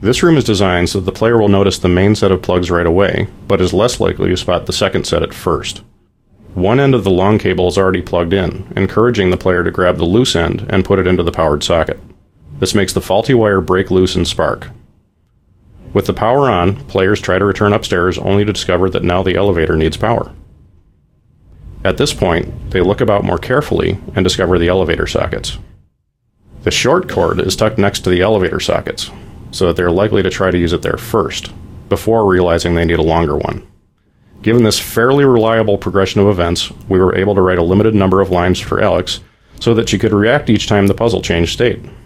This room is designed so that the player will notice the main set of plugs right away, but is less likely to spot the second set at first. One end of the long cable is already plugged in, encouraging the player to grab the loose end and put it into the powered socket. This makes the faulty wire break loose and spark. With the power on, players try to return upstairs only to discover that now the elevator needs power. At this point, they look about more carefully and discover the elevator sockets. The short cord is tucked next to the elevator sockets, so that they're likely to try to use it there first, before realizing they need a longer one. Given this fairly reliable progression of events, we were able to write a limited number of lines for Alex so that she could react each time the puzzle changed state.